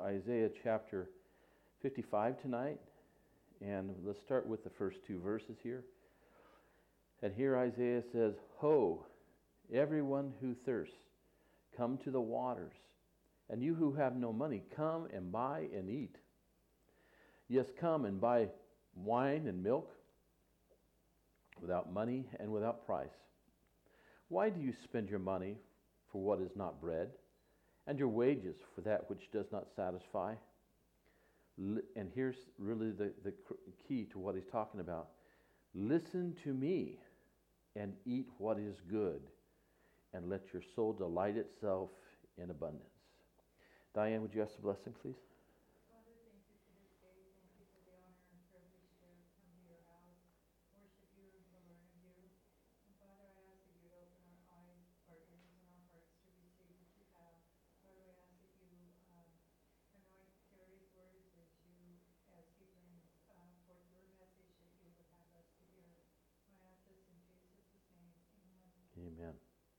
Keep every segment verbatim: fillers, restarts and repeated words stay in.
Isaiah chapter fifty-five tonight, and let's start with the first two verses here. And here Isaiah says, "Ho, everyone who thirsts, come to the waters, and you who have no money, come and buy and eat. Yes, come and buy wine and milk without money and without price. Why do you spend your money for what is not bread, and your wages for that which does not satisfy?" And here's really the, the key to what he's talking about. "Listen to me and eat what is good, and let your soul delight itself in abundance." Diane, would you ask the blessing, please? Father, thank you for this day. Thank you for the honor and privilege to come to your house, worship you, and to learn of you. And Father, I ask that you would open our eyes, our ears, and our hearts to receive what you have. Father, I ask that you um, anoint Terry's words as you, as he brings uh, forth your message that you would have us to hear. I ask this in Jesus' name. Amen. Amen.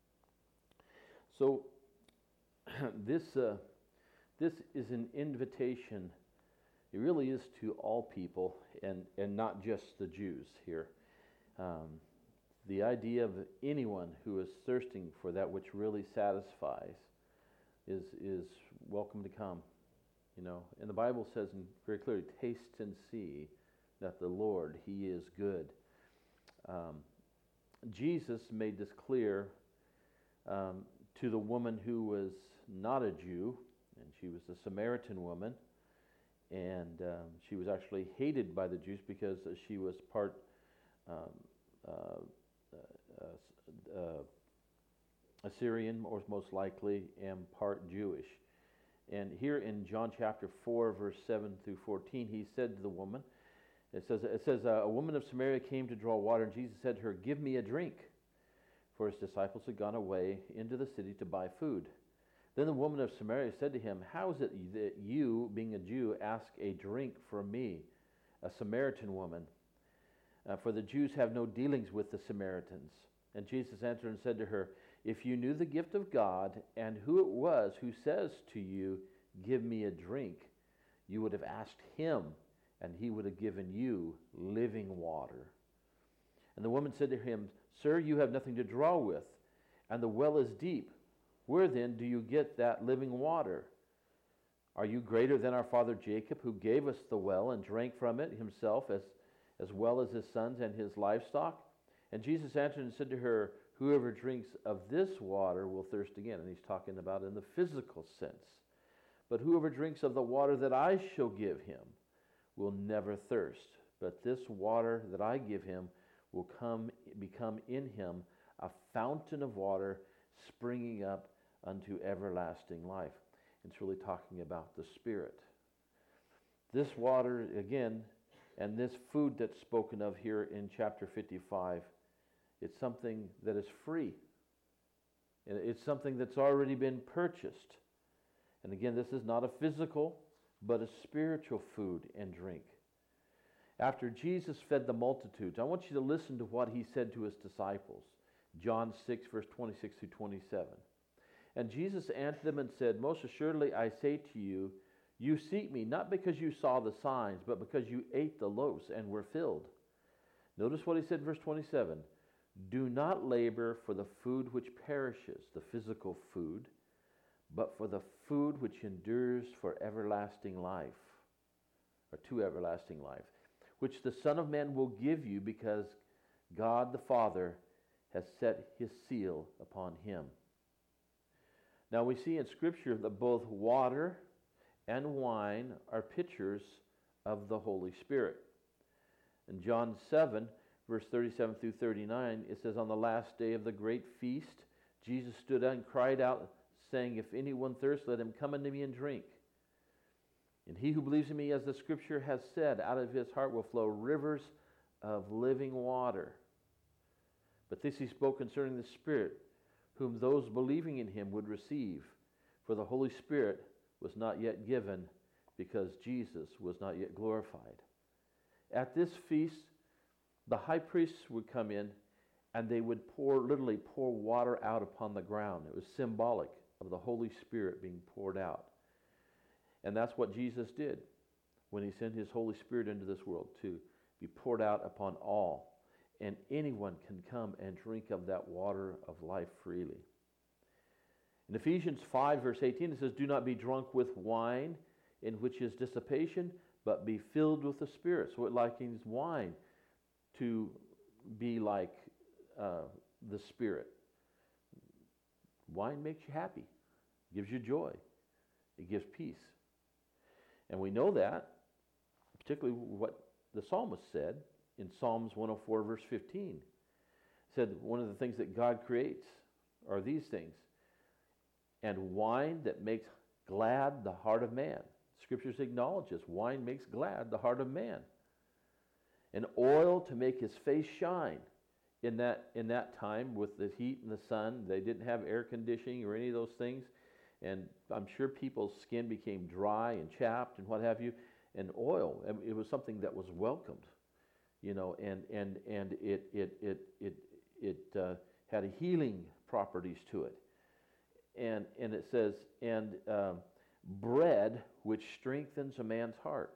So, this uh, this is an invitation. It really is to all people, and, and not just the Jews here. Um, the idea of anyone who is thirsting for that which really satisfies is is welcome to come. You know, and the Bible says in very clearly, "Taste and see that the Lord, He is good." Um, Jesus made this clear um, to the woman who was not a Jew, and she was a Samaritan woman, and um, she was actually hated by the Jews because she was part um, uh, uh, uh, Assyrian, or most likely, and part Jewish. And here in John chapter four, verse seven through fourteen, he said to the woman, it says, it says uh, a woman of Samaria came to draw water, and Jesus said to her, "Give me a drink," for his disciples had gone away into the city to buy food. Then the woman of Samaria said to him, "How is it that you, being a Jew, ask a drink from me, a Samaritan woman? Uh, for the Jews have no dealings with the Samaritans." And Jesus answered and said to her, "If you knew the gift of God, and who it was who says to you, 'Give me a drink,' you would have asked him, and he would have given you living water." And the woman said to him, "Sir, you have nothing to draw with, and the well is deep. Where then do you get that living water? Are you greater than our father Jacob, who gave us the well and drank from it himself, as, as well as his sons and his livestock?" And Jesus answered and said to her, "Whoever drinks of this water will thirst again." And he's talking about in the physical sense. "But whoever drinks of the water that I shall give him will never thirst. But this water that I give him will come become in him a fountain of water springing up unto everlasting life." It's really talking about the Spirit. This water, again, and this food that's spoken of here in chapter fifty-five, it's something that is free. It's something that's already been purchased. And again, this is not a physical, but a spiritual food and drink. After Jesus fed the multitudes, I want you to listen to what he said to his disciples. John six, verse twenty-six through twenty-seven. "And Jesus answered them and said, 'Most assuredly I say to you, you seek me not because you saw the signs, but because you ate the loaves and were filled.' Notice what he said in verse twenty-seven. "Do not labor for the food which perishes," the physical food, "but for the food which endures for everlasting life," or to everlasting life, "which the Son of Man will give you, because God the Father has set his seal upon him." Now we see in Scripture that both water and wine are pictures of the Holy Spirit. In John seven, verse thirty-seven through thirty-nine, it says, "On the last day of the great feast, Jesus stood up and cried out, saying, 'If anyone thirsts, let him come unto me and drink. And he who believes in me, as the Scripture has said, out of his heart will flow rivers of living water.' But this he spoke concerning the Spirit, whom those believing in him would receive. For the Holy Spirit was not yet given, because Jesus was not yet glorified." At this feast, the high priests would come in, and they would pour, literally pour water out upon the ground. It was symbolic of the Holy Spirit being poured out. And that's what Jesus did when he sent his Holy Spirit into this world, to be poured out upon all. And anyone can come and drink of that water of life freely. In Ephesians five, verse eighteen, it says, "Do not be drunk with wine, in which is dissipation, but be filled with the Spirit." So it likens wine to be like uh, the Spirit. Wine makes you happy, gives you joy, it gives peace. And we know that, particularly what the psalmist said in Psalms one oh four, verse fifteen. Said one of the things that God creates are these things. And wine that makes glad the heart of man. Scriptures acknowledges wine makes glad the heart of man. And oil to make his face shine. In that, in that time, with the heat and the sun, they didn't have air conditioning or any of those things. And I'm sure people's skin became dry and chapped and what have you. And oil, it was something that was welcomed, you know, and and and it it it it it uh, had healing properties to it. And and it says, and um, bread which strengthens a man's heart.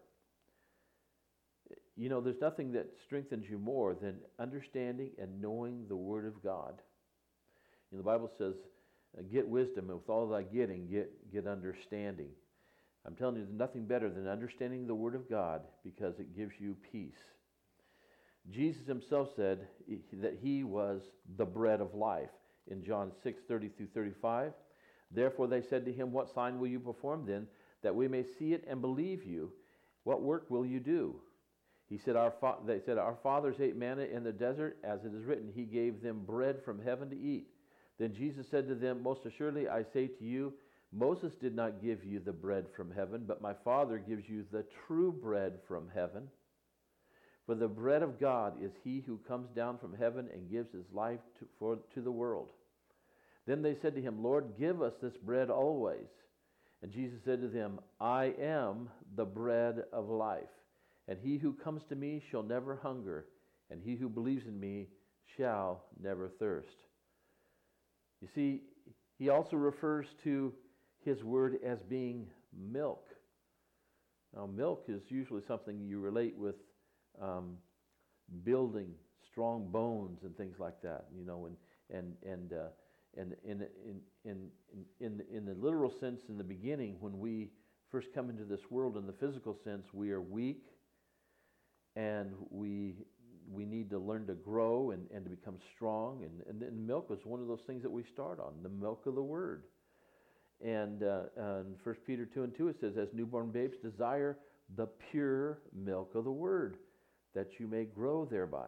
You know, there's nothing that strengthens you more than understanding and knowing the Word of God. You know, the Bible says, "Get wisdom, and with all thy getting, get get understanding." I'm telling you, there's nothing better than understanding the Word of God, because it gives you peace. Jesus himself said that he was the bread of life in John six, thirty through thirty-five. "Therefore they said to him, What sign will you perform then, that we may see it and believe you? What work will you do?" He said, our fa- they said, "Our fathers ate manna in the desert, as it is written, he gave them bread from heaven to eat." Then Jesus said to them, "Most assuredly I say to you, Moses did not give you the bread from heaven, but my Father gives you the true bread from heaven. For the bread of God is he who comes down from heaven and gives his life to, for, to the world." Then they said to him, "Lord, give us this bread always." And Jesus said to them, "I am the bread of life. And he who comes to me shall never hunger, and he who believes in me shall never thirst." You see, he also refers to his word as being milk. Now, milk is usually something you relate with um, building strong bones and things like that. You know, and and and uh, and in in in in in the literal sense, in the beginning, when we first come into this world, in the physical sense, we are weak. And we we need to learn to grow and, and to become strong. And, and, and milk was one of those things that we start on, the milk of the Word. And uh, in First Peter two and two it says, "As newborn babes desire the pure milk of the Word, that you may grow thereby."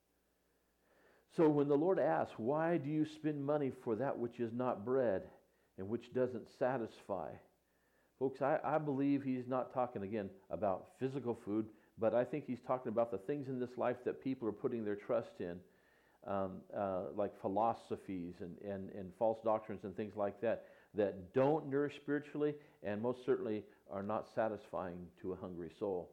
So when the Lord asks, "Why do you spend money for that which is not bread and which doesn't satisfy?" Folks, I, I believe he's not talking, again, about physical food, but I think he's talking about the things in this life that people are putting their trust in, um, uh, like philosophies and, and, and false doctrines and things like that, that don't nourish spiritually and most certainly are not satisfying to a hungry soul.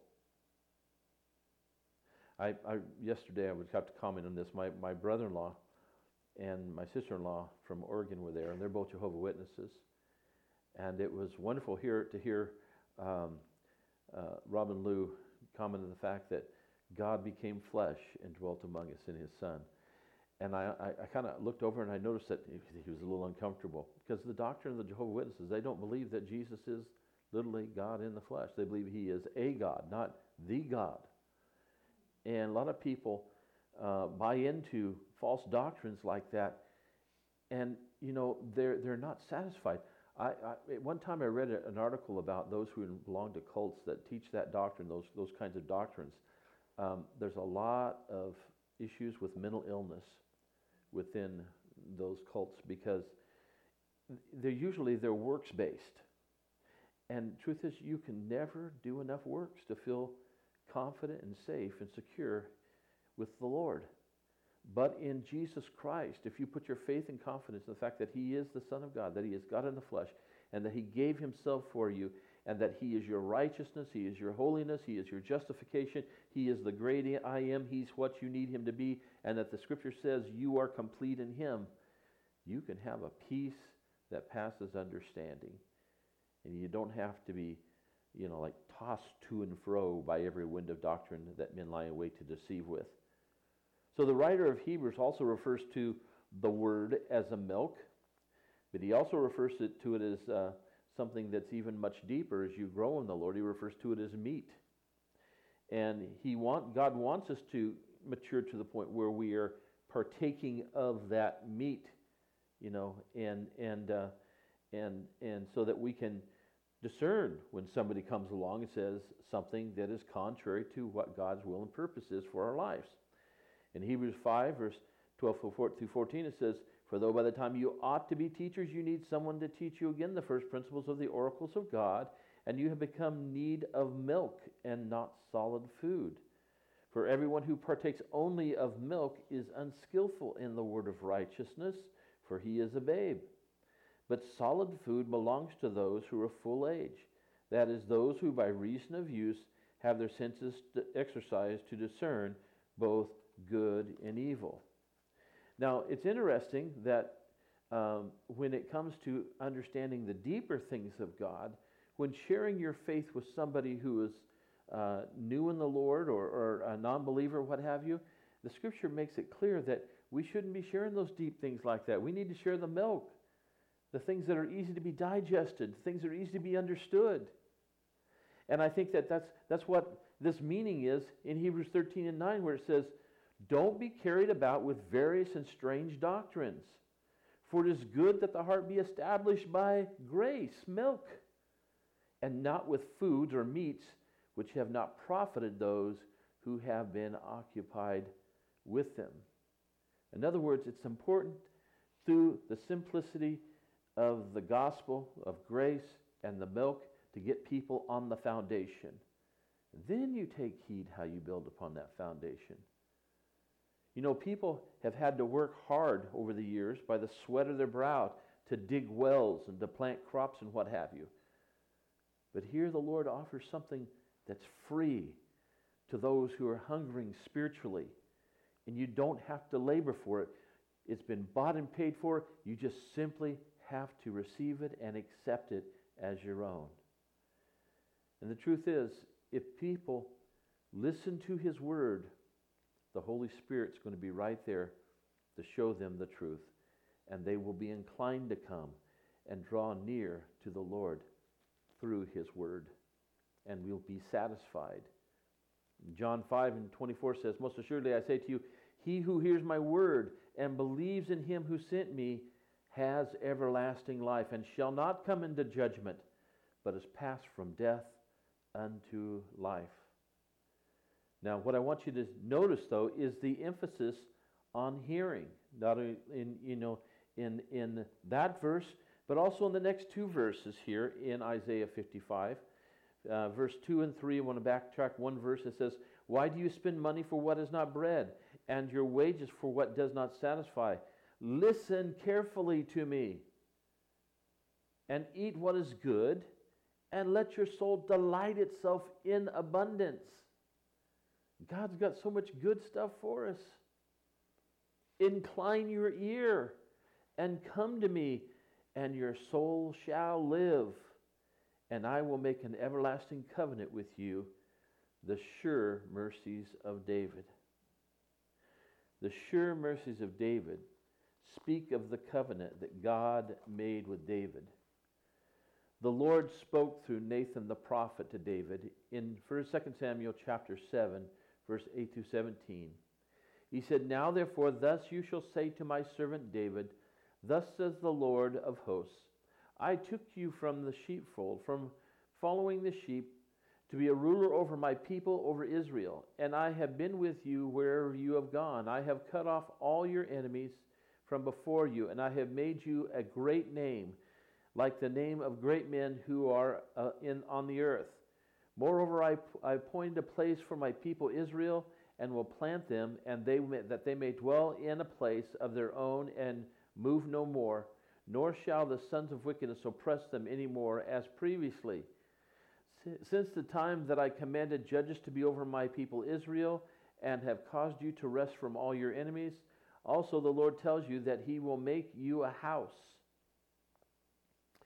I, I yesterday I would have to comment on this. My, my brother-in-law and my sister-in-law from Oregon were there, and they're both Jehovah's Witnesses. And it was wonderful here to hear um, uh, Robin Lou comment on the fact that God became flesh and dwelt among us in his Son. And I, I, I kind of looked over and I noticed that he was a little uncomfortable, because the doctrine of the Jehovah's Witnesses, they don't believe that Jesus is literally God in the flesh. They believe he is a God, not the God. And a lot of people uh, buy into false doctrines like that, and you know they're they're not satisfied. I, I, at one time I read an article about those who belong to cults that teach that doctrine, those those kinds of doctrines. Um, there's a lot of issues with mental illness within those cults, because they're usually they're works based, and the truth is you can never do enough works to feel confident and safe and secure with the Lord. But in Jesus Christ, if you put your faith and confidence in the fact that he is the Son of God, that he is God in the flesh, and that he gave himself for you, and that he is your righteousness, he is your holiness, he is your justification, he is the great I am, he's what you need him to be, and that the Scripture says you are complete in him, you can have a peace that passes understanding. And you don't have to be you know, like tossed to and fro by every wind of doctrine that men lie in wait to deceive with. So the writer of Hebrews also refers to the word as a milk, but he also refers to it as uh, something that's even much deeper. As you grow in the Lord, he refers to it as meat. And he want God wants us to mature to the point where we are partaking of that meat, you know, and and uh, and and so that we can discern when somebody comes along and says something that is contrary to what God's will and purpose is for our lives. In Hebrews five, verse twelve through fourteen, it says, "For though by the time you ought to be teachers, you need someone to teach you again the first principles of the oracles of God, and you have become need of milk and not solid food. For everyone who partakes only of milk is unskillful in the word of righteousness, for he is a babe. But solid food belongs to those who are full age, that is, those who by reason of use have their senses exercised to discern both good and evil." Now, it's interesting that um, when it comes to understanding the deeper things of God, when sharing your faith with somebody who is uh, new in the Lord or, or a non-believer, what have you, the Scripture makes it clear that we shouldn't be sharing those deep things like that. We need to share the milk, the things that are easy to be digested, things that are easy to be understood. And I think that that's, that's what this meaning is in Hebrews thirteen and nine, where it says, "Don't be carried about with various and strange doctrines, for it is good that the heart be established by grace," milk, "and not with foods or meats which have not profited those who have been occupied with them." In other words, it's important through the simplicity of the gospel of grace and the milk to get people on the foundation. Then you take heed how you build upon that foundation. You know, people have had to work hard over the years by the sweat of their brow to dig wells and to plant crops and what have you. But here the Lord offers something that's free to those who are hungering spiritually. And you don't have to labor for it. It's been bought and paid for. You just simply have to receive it and accept it as your own. And the truth is, if people listen to His word, the Holy Spirit's going to be right there to show them the truth. And they will be inclined to come and draw near to the Lord through His word. And we'll be satisfied. John five and twenty-four says, "Most assuredly I say to you, he who hears my word and believes in Him who sent me has everlasting life, and shall not come into judgment, but is passed from death unto life." Now, what I want you to notice, though, is the emphasis on hearing, not in you know in in that verse, but also in the next two verses here in Isaiah fifty-five. Uh, verse two and three, I want to backtrack one verse. It says, "Why do you spend money for what is not bread, and your wages for what does not satisfy? Listen carefully to me, and eat what is good, and let your soul delight itself in abundance." God's got so much good stuff for us. "Incline your ear, and come to me, and your soul shall live. And I will make an everlasting covenant with you, the sure mercies of David." The sure mercies of David speak of the covenant that God made with David. The Lord spoke through Nathan the prophet to David in Second Samuel chapter seven, verse eight through seventeen. He said, "Now therefore thus you shall say to my servant David, Thus says the Lord of hosts, I took you from the sheepfold, from following the sheep, to be a ruler over my people, over Israel. And I have been with you wherever you have gone. I have cut off all your enemies from before you, and I have made you a great name, like the name of great men who are uh, in on the earth. Moreover, I, I appointed a place for my people Israel, and will plant them, and they may, that they may dwell in a place of their own, and move no more. Nor shall the sons of wickedness oppress them any more as previously. Since the time that I commanded judges to be over my people Israel, and have caused you to rest from all your enemies, also the Lord tells you that He will make you a house.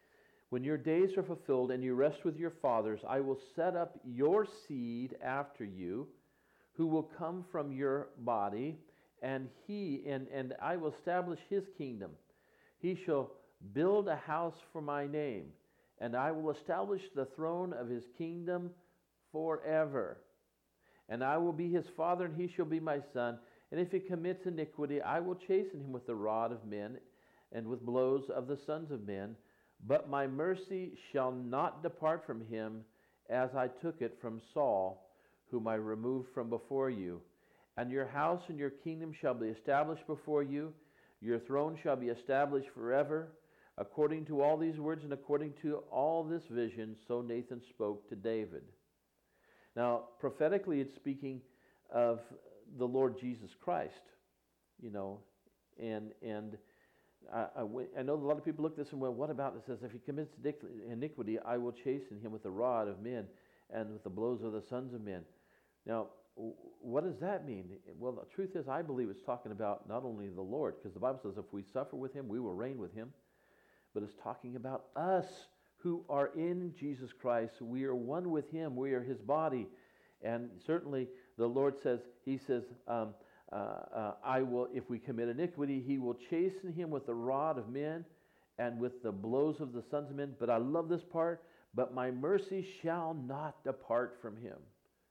When your days are fulfilled and you rest with your fathers, I will set up your seed after you, who will come from your body, and he and, and I will establish his kingdom. He shall build a house for my name, and I will establish the throne of his kingdom forever. And I will be his father, and he shall be my son. And if he commits iniquity, I will chasten him with the rod of men and with blows of the sons of men. But my mercy shall not depart from him, as I took it from Saul, whom I removed from before you. And your house and your kingdom shall be established before you. Your throne shall be established forever. According to all these words and according to all this vision, so Nathan spoke to David. Now, prophetically, it's speaking of the Lord Jesus Christ, you know, and and I, I, I know a lot of people look at this and well, what about it? It says, if he commits iniquity, I will chasten him with the rod of men and with the blows of the sons of men. Now, what does that mean? Well, the truth is, I believe it's talking about not only the Lord, because the Bible says if we suffer with him, we will reign with him, but it's talking about us who are in Jesus Christ. We are one with him. We are his body. And certainly the Lord says, he says, um, uh, uh, I will, if we commit iniquity, he will chasten him with the rod of men and with the blows of the sons of men. But I love this part, but my mercy shall not depart from him,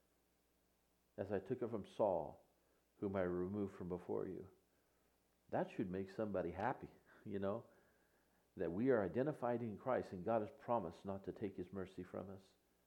as I took it from Saul, whom I removed from before you. That should make somebody happy, you know, that we are identified in Christ, and God has promised not to take his mercy from us.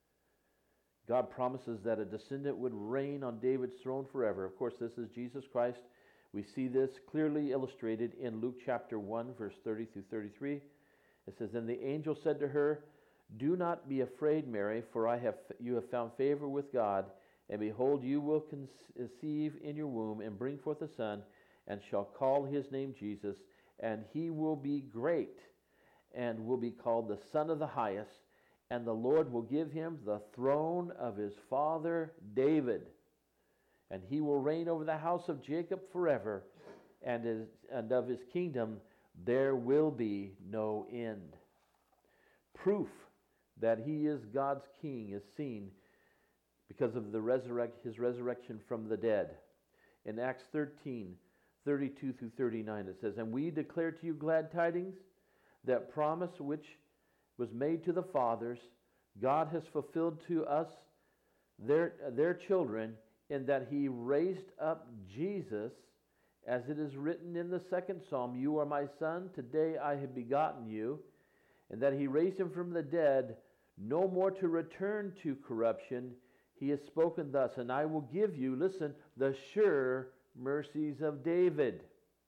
God promises that a descendant would reign on David's throne forever. Of course, this is Jesus Christ. We see this clearly illustrated in Luke chapter one, verse thirty through thirty-three. It says, Then the angel said to her, Do not be afraid, Mary, for I have you have found favor with God, and behold, you will conceive in your womb and bring forth a son, and shall call his name Jesus, and he will be great, and will be called the Son of the Highest. And the Lord will give him the throne of his father David, and he will reign over the house of Jacob forever, and, his, and of his kingdom there will be no end. Proof that he is God's king is seen because of the resurrect, his resurrection from the dead. In Acts thirteen, thirty-two through thirty-nine, it says, And we declare to you glad tidings, that promise which was made to the fathers, God has fulfilled to us, their, their children, in that he raised up Jesus, as it is written in the second psalm, You are my son, today I have begotten you, and that he raised him from the dead, no more to return to corruption. He has spoken thus, and I will give you, listen, the sure mercies of David.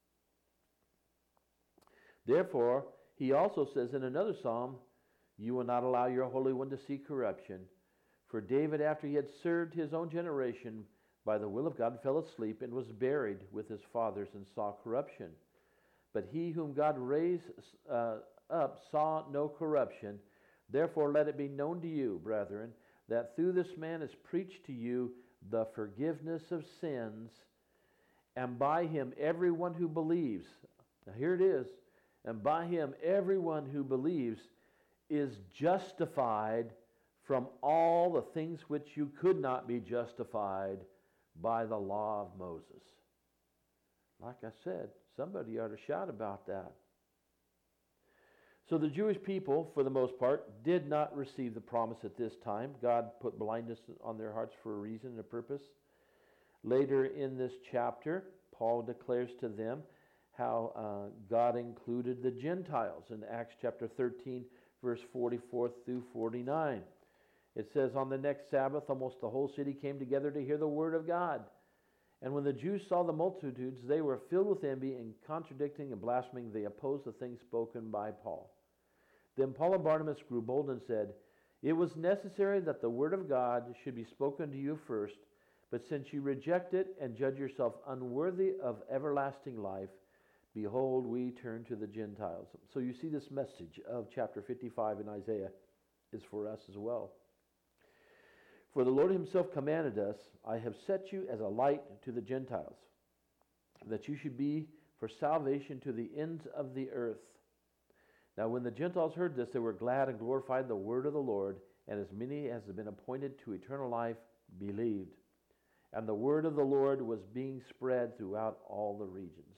Therefore, he also says in another psalm, You will not allow your Holy One to see corruption. For David, after he had served his own generation by the will of God, fell asleep and was buried with his fathers and saw corruption. But he whom God raised uh, up saw no corruption. Therefore let it be known to you, brethren, that through this man is preached to you the forgiveness of sins, and by him everyone who believes, now here it is, and by him everyone who believes is justified from all the things which you could not be justified by the law of Moses. Like I said, somebody ought to shout about that. So the Jewish people, for the most part, did not receive the promise at this time. God put blindness on their hearts for a reason and a purpose. Later in this chapter, Paul declares to them how uh, God included the Gentiles in Acts chapter thirteen, verse forty-four through forty-nine. It says, On the next Sabbath, almost the whole city came together to hear the word of God. And when the Jews saw the multitudes, they were filled with envy, and contradicting and blaspheming, they opposed the things spoken by Paul. Then Paul and Barnabas grew bold and said, It was necessary that the word of God should be spoken to you first, but since you reject it and judge yourself unworthy of everlasting life, behold, we turn to the Gentiles. So you see, this message of chapter fifty-five in Isaiah is for us as well. For the Lord himself commanded us, I have set you as a light to the Gentiles, that you should be for salvation to the ends of the earth. Now when the Gentiles heard this, they were glad and glorified the word of the Lord, and as many as had been appointed to eternal life believed. And the word of the Lord was being spread throughout all the regions.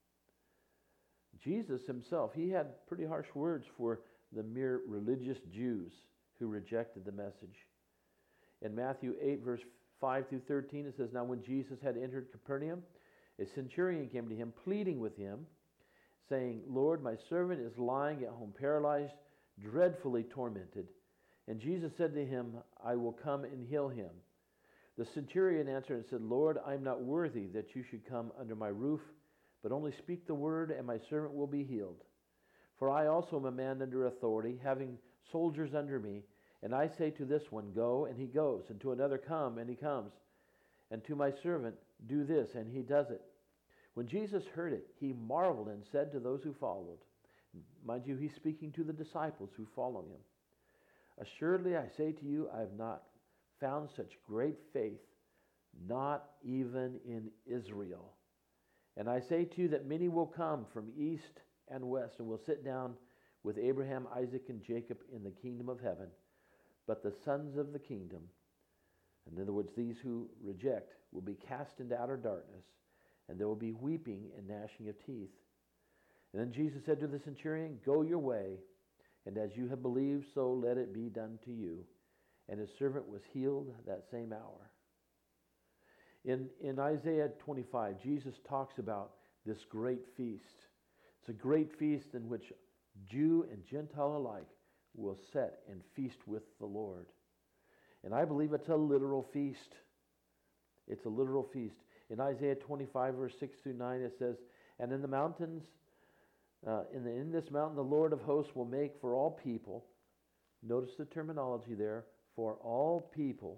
Jesus himself, he had pretty harsh words for the mere religious Jews who rejected the message. In Matthew eight, verse five through thirteen, it says, Now when Jesus had entered Capernaum, a centurion came to him, pleading with him, saying, Lord, my servant is lying at home paralyzed, dreadfully tormented. And Jesus said to him, I will come and heal him. The centurion answered and said, Lord, I am not worthy that you should come under my roof, but only speak the word, and my servant will be healed. For I also am a man under authority, having soldiers under me, and I say to this one, Go, and he goes, and to another, Come, and he comes, and to my servant, Do this, and he does it. When Jesus heard it, he marveled and said to those who followed, mind you, he's speaking to the disciples who follow him, Assuredly I say to you, I have not found such great faith, not even in Israel. And I say to you that many will come from east and west and will sit down with Abraham, Isaac, and Jacob in the kingdom of heaven. But the sons of the kingdom, in other words, these who reject, will be cast into outer darkness, and there will be weeping and gnashing of teeth. And then Jesus said to the centurion, Go your way, and as you have believed, so let it be done to you. And his servant was healed that same hour. In, in Isaiah twenty-five, Jesus talks about this great feast. It's a great feast in which Jew and Gentile alike will sit and feast with the Lord. And I believe it's a literal feast. It's a literal feast. In Isaiah twenty-five, verse six through nine, it says, And in the mountains, uh, in, the, in this mountain, the Lord of hosts will make for all people, notice the terminology there, for all people,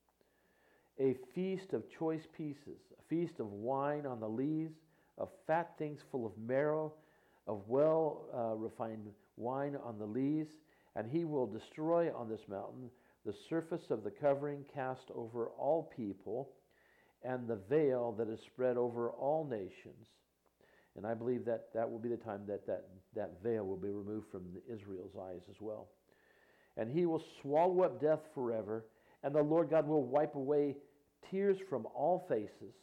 a feast of choice pieces, a feast of wine on the lees, of fat things full of marrow, of well uh, refined wine on the lees, and he will destroy on this mountain the surface of the covering cast over all people, and the veil that is spread over all nations. And I believe that that will be the time that that, that veil will be removed from Israel's eyes as well. And he will swallow up death forever, and the Lord God will wipe away tears from all faces.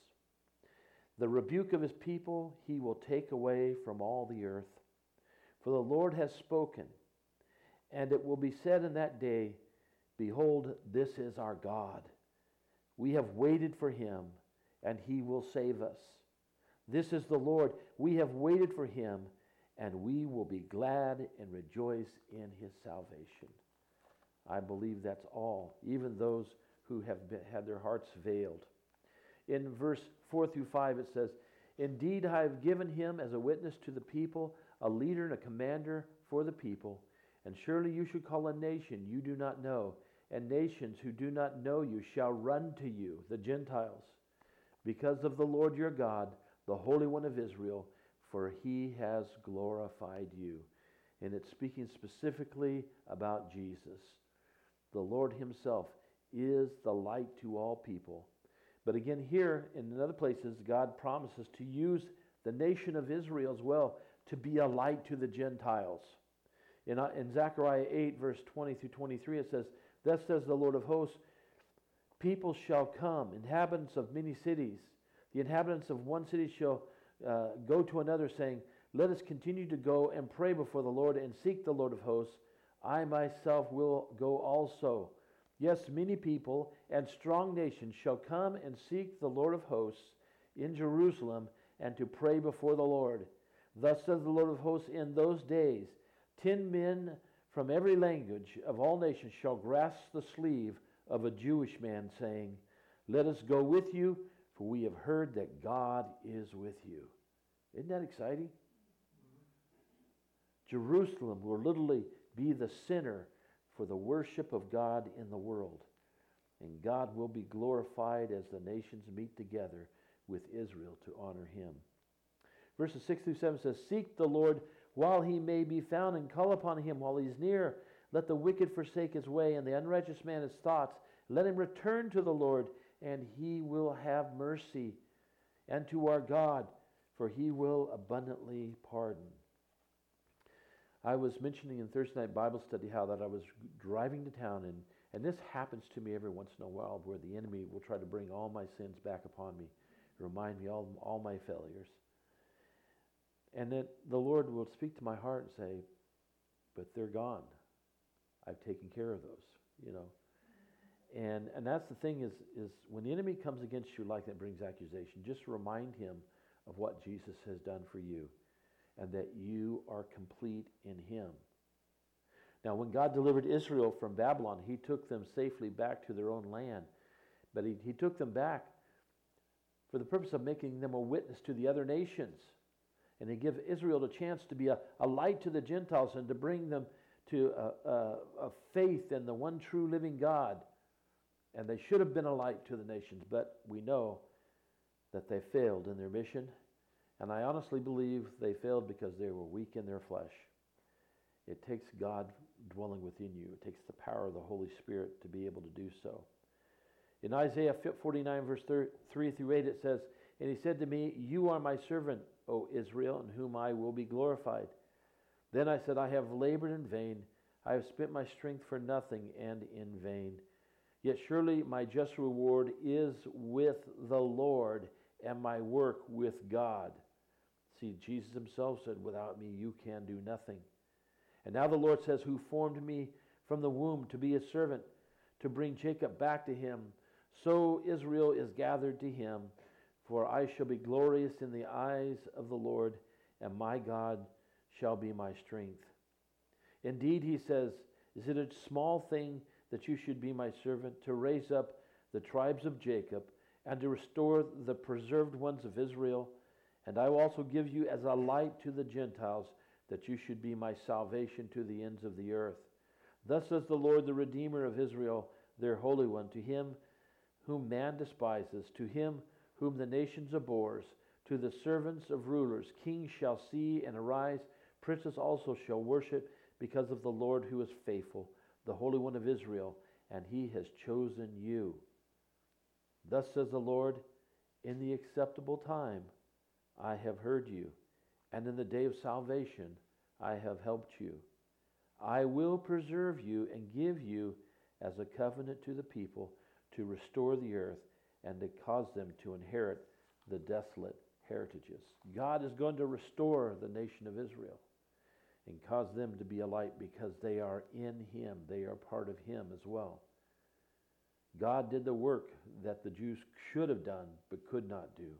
The rebuke of his people he will take away from all the earth. For the Lord has spoken, and it will be said in that day, Behold, this is our God. We have waited for him, and he will save us. This is the Lord. We have waited for him, and we will be glad and rejoice in his salvation. I believe that's all, even those who have been, had their hearts veiled. In verse four through five it says, Indeed, I have given him as a witness to the people, a leader and a commander for the people. And surely you should call a nation you do not know, and nations who do not know you shall run to you, the Gentiles, because of the Lord your God, the Holy One of Israel, for he has glorified you. And it's speaking specifically about Jesus. The Lord himself is the light to all people. But again, here in other places, God promises to use the nation of Israel as well to be a light to the Gentiles. In, uh, in Zechariah eight, verse twenty through twenty-three, it says, Thus says the Lord of hosts, People shall come, inhabitants of many cities. The inhabitants of one city shall uh, go to another, saying, Let us continue to go and pray before the Lord and seek the Lord of hosts. I myself will go also. Yes, many people and strong nations shall come and seek the Lord of hosts in Jerusalem and to pray before the Lord. Thus says the Lord of hosts, in those days, ten men from every language of all nations shall grasp the sleeve of a Jewish man, saying, Let us go with you, for we have heard that God is with you. Isn't that exciting? Jerusalem will literally be the center for the worship of God in the world. And God will be glorified as the nations meet together with Israel to honor him. Verses six through seven says, Seek the Lord while he may be found, and call upon him while he is near. Let the wicked forsake his way, and the unrighteous man his thoughts. Let him return to the Lord, and he will have mercy, and to our God, for he will abundantly pardon. I was mentioning in Thursday night Bible study how that I was driving to town, and, and this happens to me every once in a while, where the enemy will try to bring all my sins back upon me, remind me all all my failures. And then the Lord will speak to my heart and say, but they're gone. I've taken care of those, you know. And and that's the thing is, is when the enemy comes against you like that, brings accusation, just remind him of what Jesus has done for you and that you are complete in him. Now, when God delivered Israel from Babylon, he took them safely back to their own land. But he, he took them back for the purpose of making them a witness to the other nations. And he gave Israel a chance to be a, a light to the Gentiles and to bring them to a, a, a faith in the one true living God. And they should have been a light to the nations, but we know that they failed in their mission. And I honestly believe they failed because they were weak in their flesh. It takes God dwelling within you. It takes the power of the Holy Spirit to be able to do so. In Isaiah forty-nine, verse three through eight, it says, "And he said to me, you are my servant, O Israel, in whom I will be glorified. Then I said, I have labored in vain. I have spent my strength for nothing and in vain. Yet surely my just reward is with the Lord, and my work with God." See, Jesus himself said, without me you can do nothing. And now the Lord says, who formed me from the womb to be his servant, to bring Jacob back to him. So Israel is gathered to him, for I shall be glorious in the eyes of the Lord, and my God shall be my strength. Indeed, he says, is it a small thing that you should be my servant, to raise up the tribes of Jacob, and to restore the preserved ones of Israel? And I will also give you as a light to the Gentiles, that you should be my salvation to the ends of the earth. Thus says the Lord, the Redeemer of Israel, their Holy One, to him whom man despises, to him whom the nations abhors, to the servants of rulers, kings shall see and arise, princes also shall worship, because of the Lord who is faithful, the Holy One of Israel, and he has chosen you. Thus says the Lord, in the acceptable time I have heard you, and in the day of salvation I have helped you. I will preserve you and give you as a covenant to the people, to restore the earth and to cause them to inherit the desolate heritages. God is going to restore the nation of Israel and cause them to be a light, because they are in him. They are part of him as well. God did the work that the Jews should have done but could not do.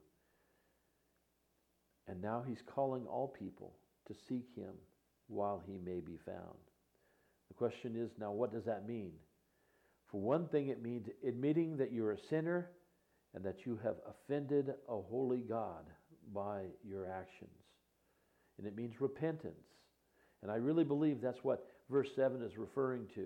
And now he's calling all people to seek him while he may be found. The question is, now what does that mean? For one thing, it means admitting that you're a sinner and that you have offended a holy God by your actions. And it means repentance. And I really believe that's what verse seven is referring to.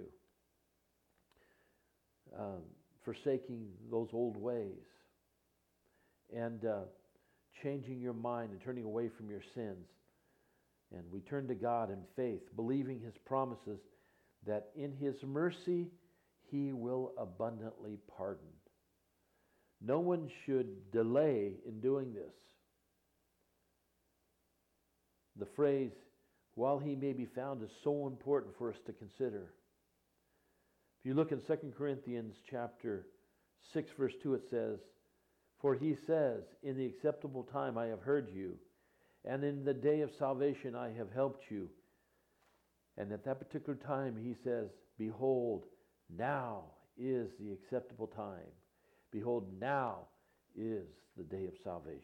Um, forsaking those old ways. And uh, changing your mind and turning away from your sins. And we turn to God in faith, believing his promises that in his mercy he will abundantly pardon. No one should delay in doing this. The phrase, while he may be found, is so important for us to consider. If you look in Second Corinthians chapter six, verse two, it says, for he says, in the acceptable time I have heard you, and in the day of salvation I have helped you. And at that particular time he says, behold, now is the acceptable time. Behold, now is the day of salvation.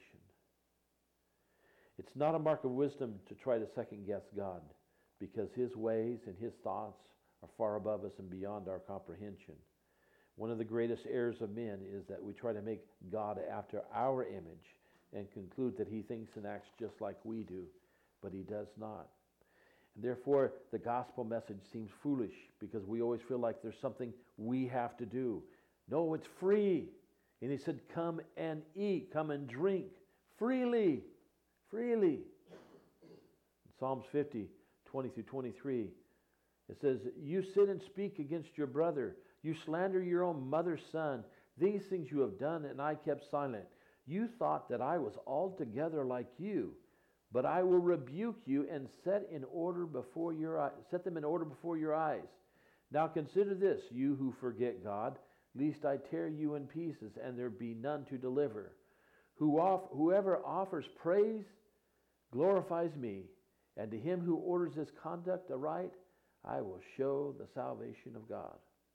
It's not a mark of wisdom to try to second guess God, because his ways and his thoughts are far above us and beyond our comprehension. One of the greatest errors of men is that we try to make God after our image and conclude that he thinks and acts just like we do, but he does not. And therefore, the gospel message seems foolish, because we always feel like there's something we have to do. No, it's free. And he said, come and eat, come and drink freely, freely. In Psalms fifty, twenty through twenty-three, it says, you sit and speak against your brother. You slander your own mother's son. These things you have done, and I kept silent. You thought that I was altogether like you, But I will rebuke you and set in order before your eyes, set them in order before your eyes. Now consider this, you who forget God, lest I tear you in pieces and there be none to deliver. Who off, whoever offers praise glorifies me, and to him who orders his conduct aright, I will show the salvation of God.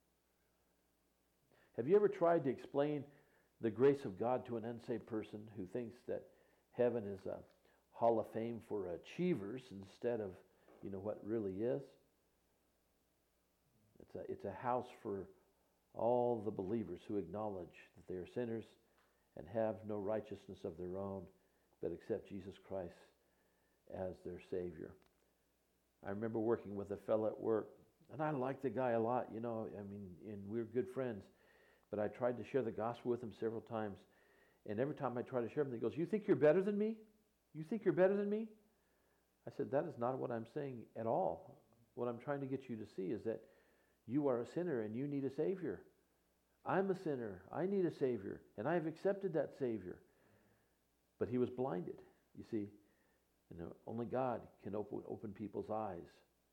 Have you ever tried to explain the grace of God to an unsaved person who thinks that heaven is a hall of fame for achievers instead of, you know, what really is? It's a, it's a house for all the believers who acknowledge that they are sinners and have no righteousness of their own, but accept Jesus Christ as their Savior. I remember working with a fellow at work, and I liked the guy a lot, you know, I mean, and we were good friends, but I tried to share the gospel with him several times, and every time I tried to share with him, he goes, you think you're better than me? You think you're better than me? I said, that is not what I'm saying at all. What I'm trying to get you to see is that you are a sinner and you need a Savior. I'm a sinner. I need a Savior, and I have accepted that Savior. But he was blinded, you see. You know, only God can open, open people's eyes.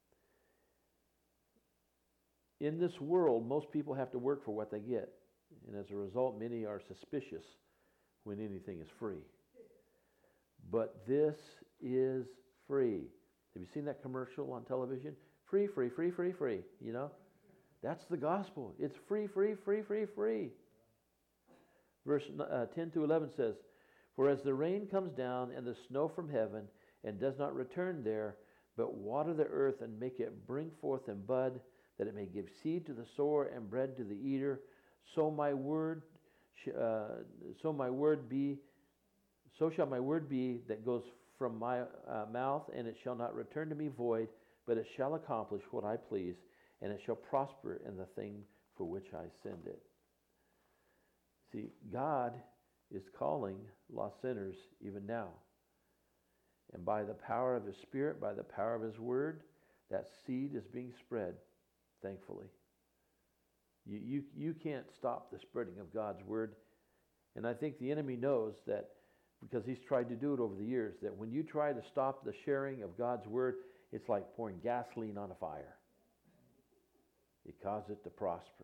In this world, most people have to work for what they get. And as a result, many are suspicious when anything is free. But this is free. Have you seen that commercial on television? Free, free, free, free, free. You know? That's the gospel. It's free, free, free, free, free. Verse uh, ten to eleven says, for as the rain comes down and the snow from heaven, and does not return there, but water the earth and make it bring forth and bud, that it may give seed to the sower and bread to the eater, so my word, uh, so my word be, so shall my word be that goes from my uh, mouth, and it shall not return to me void, but it shall accomplish what I please, and it shall prosper in the thing for which I send it. See, God is calling lost sinners even now. And by the power of His Spirit, by the power of His Word, that seed is being spread, thankfully. You, you, you can't stop the spreading of God's Word. And I think the enemy knows that, because he's tried to do it over the years, that when you try to stop the sharing of God's Word, it's like pouring gasoline on a fire. It causes it to prosper.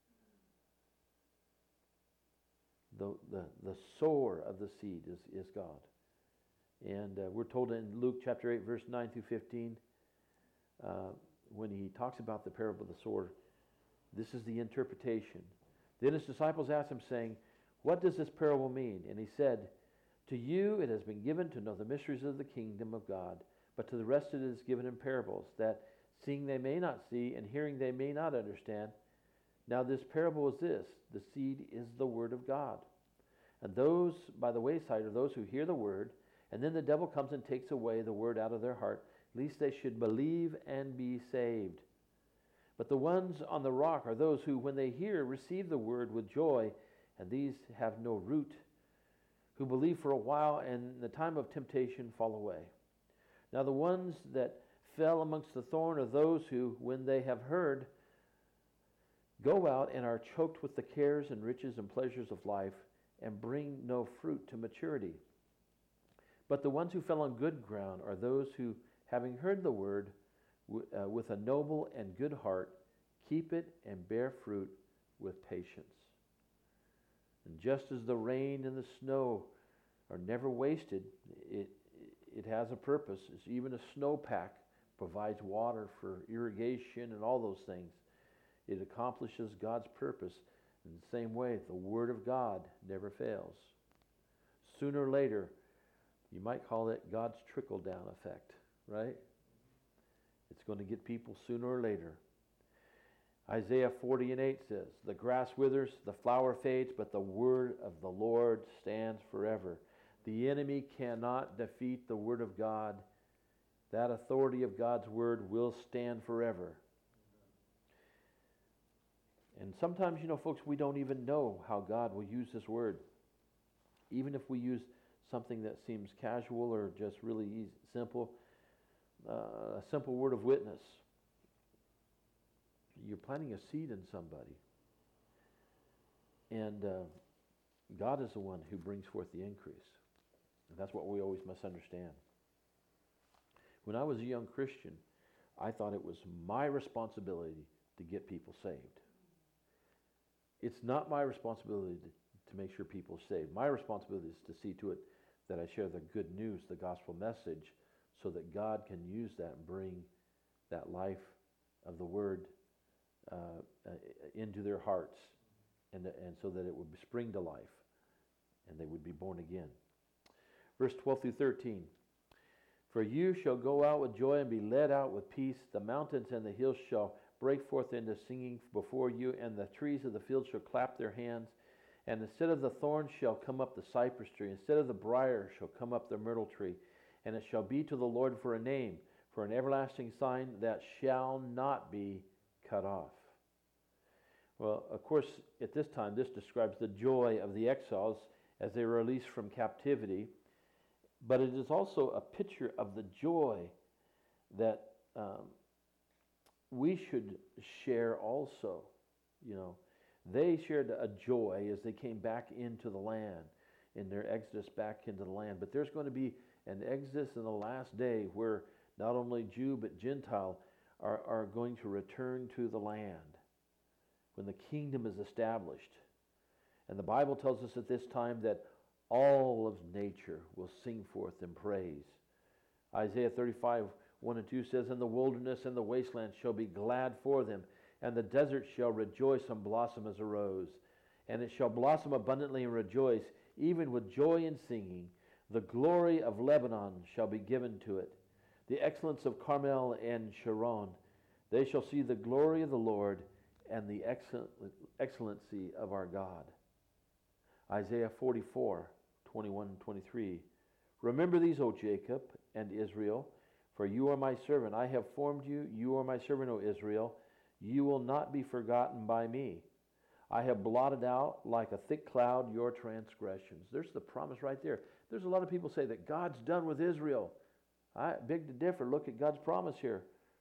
The, the, the sower of the seed is, is God. And uh, we're told in Luke chapter eight, verse nine through fifteen, uh, when he talks about the parable of the sower, this is the interpretation. Then his disciples asked him, saying, what does this parable mean? And he said, to you it has been given to know the mysteries of the kingdom of God, but to the rest it is given in parables, that seeing they may not see, and hearing they may not understand. Now this parable is this, the seed is the word of God. And those by the wayside are those who hear the word, and then the devil comes and takes away the word out of their heart, lest they should believe and be saved. But the ones on the rock are those who, when they hear, receive the word with joy, and these have no root, who believe for a while, and in the time of temptation fall away. Now the ones that fell amongst the thorn are those who, when they have heard, go out and are choked with the cares and riches and pleasures of life, and bring no fruit to maturity. But the ones who fell on good ground are those who, having heard the word, w- uh, with a noble and good heart, keep it and bear fruit with patience. And just as the rain and the snow are never wasted, it, it has a purpose. It's even a snowpack provides water for irrigation and all those things. It accomplishes God's purpose. In the same way, the Word of God never fails. Sooner or later, you might call it God's trickle-down effect, right? It's going to get people sooner or later. Isaiah forty and eight says, the grass withers, the flower fades, but the word of the Lord stands forever. The enemy cannot defeat the Word of God. That authority of God's Word will stand forever. And sometimes, you know, folks, we don't even know how God will use His Word. Even if we use something that seems casual or just really easy, simple, uh, a simple word of witness. You're planting a seed in somebody. And uh, God is the one who brings forth the increase. And that's what we always must understand. When I was a young Christian, I thought it was my responsibility to get people saved. It's not my responsibility to, to make sure people are saved. My responsibility is to see to it that I share the good news, the gospel message, so that God can use that and bring that life of the Word uh, uh, into their hearts, and, and so that it would spring to life, and they would be born again. Verse twelve through thirteen. For you shall go out with joy and be led out with peace. The mountains and the hills shall break forth into singing before you, and the trees of the field shall clap their hands. And instead of the thorn shall come up the cypress tree, instead of the briar shall come up the myrtle tree. And it shall be to the Lord for a name, for an everlasting sign that shall not be cut off. Well, of course, at this time, this describes the joy of the exiles as they were released from captivity. But it is also a picture of the joy that um, we should share also. You know, they shared a joy as they came back into the land, in their exodus back into the land. But there's going to be an exodus in the last day where not only Jew but Gentile are, are going to return to the land when the kingdom is established. And the Bible tells us at this time that all of nature will sing forth in praise. Isaiah thirty-five, one and two says, And the wilderness and the wasteland shall be glad for them, and the desert shall rejoice and blossom as a rose. And it shall blossom abundantly and rejoice, even with joy and singing. The glory of Lebanon shall be given to it, the excellence of Carmel and Sharon. They shall see the glory of the Lord and the excellent, excellency of our God. Isaiah forty-four, twenty-one and twenty-three. Remember these, O Jacob and Israel, for you are my servant. I have formed you. You are my servant, O Israel. You will not be forgotten by me. I have blotted out like a thick cloud your transgressions. There's the promise right there. There's a lot of people say that God's done with Israel. I beg to differ. Look at God's promise here.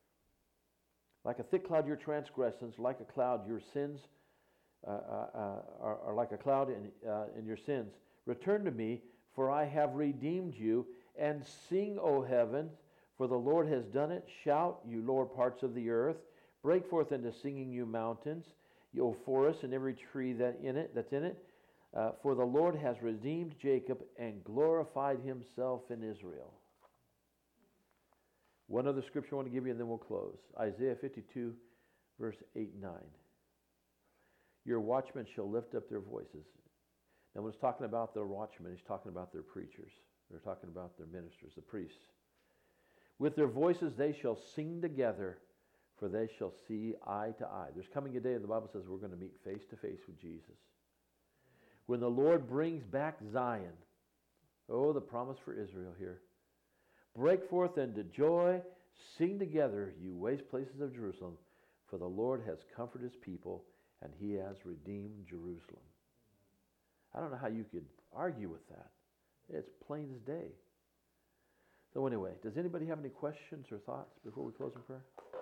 Like a thick cloud your transgressions, like a cloud your sins uh, uh, are, are like a cloud in, uh, in your sins. Return to me, for I have redeemed you, and sing, O heavens, for the Lord has done it. Shout, you lower parts of the earth. Break forth into singing, you mountains, you forests, and every tree that in it that's in it. Uh, for the Lord has redeemed Jacob and glorified himself in Israel. One other scripture I want to give you, and then we'll close. Isaiah fifty-two, verse eight and nine. Your watchmen shall lift up their voices. Now, when he's talking about the watchmen, he's talking about their preachers. They're talking about their ministers, the priests. With their voices they shall sing together, for they shall see eye to eye. There's coming a day, and the Bible says we're going to meet face to face with Jesus. When the Lord brings back Zion, oh, the promise for Israel here. Break forth into joy, sing together, you waste places of Jerusalem, for the Lord has comforted his people, and he has redeemed Jerusalem. I don't know how you could argue with that. It's plain as day. So anyway, does anybody have any questions or thoughts before we close in prayer?